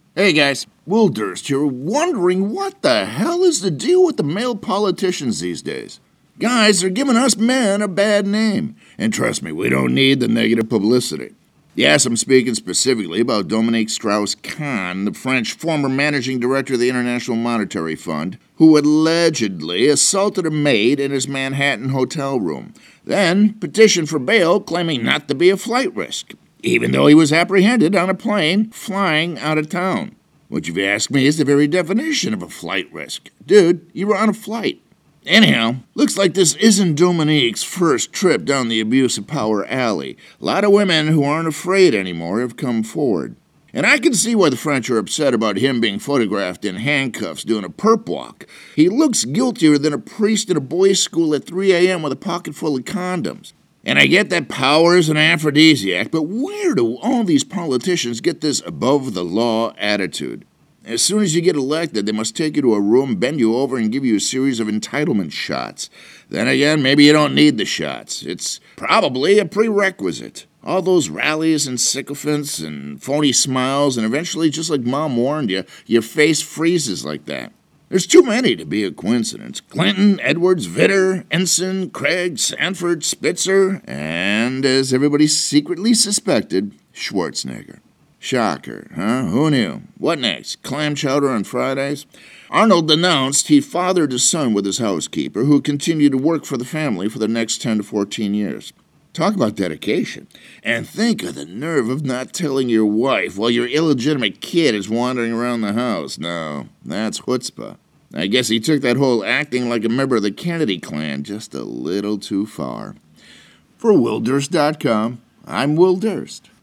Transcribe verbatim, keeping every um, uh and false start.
Hey guys, Will Durst here, wondering what the hell is the deal with the male politicians these days? Guys, they're giving us men a bad name. And trust me, we don't need the negative publicity. Yes, I'm speaking specifically about Dominique Strauss-Kahn, the French former managing director of the International Monetary Fund, who allegedly assaulted a maid in his Manhattan hotel room, then petitioned for bail claiming not to be a flight risk, even though he was apprehended on a plane flying out of town. Which, if you ask me, is the very definition of a flight risk. Dude, you were on a flight. Anyhow, looks like this isn't Dominique's first trip down the abuse of power alley. A lot of women who aren't afraid anymore have come forward. And I can see why the French are upset about him being photographed in handcuffs doing a perp walk. He looks guiltier than a priest in a boys' school at three a.m. with a pocket full of condoms. And I get that power is an aphrodisiac, but where do all these politicians get this above-the-law attitude? As soon as you get elected, they must take you to a room, bend you over, and give you a series of entitlement shots. Then again, maybe you don't need the shots. It's probably a prerequisite. All those rallies and sycophants and phony smiles, and eventually, just like Mom warned you, your face freezes like that. There's too many to be a coincidence. Clinton, Edwards, Vitter, Ensign, Craig, Sanford, Spitzer, and, as everybody secretly suspected, Schwarzenegger. Shocker, huh? Who knew? What next? Clam chowder on Fridays? Arnold announced he fathered a son with his housekeeper, who continued to work for the family for the next ten to fourteen years. Talk about dedication. And think of the nerve of not telling your wife while your illegitimate kid is wandering around the house. No, that's chutzpah. I guess he took that whole acting like a member of the Kennedy clan just a little too far. For Will Durst dot com, I'm Will Durst.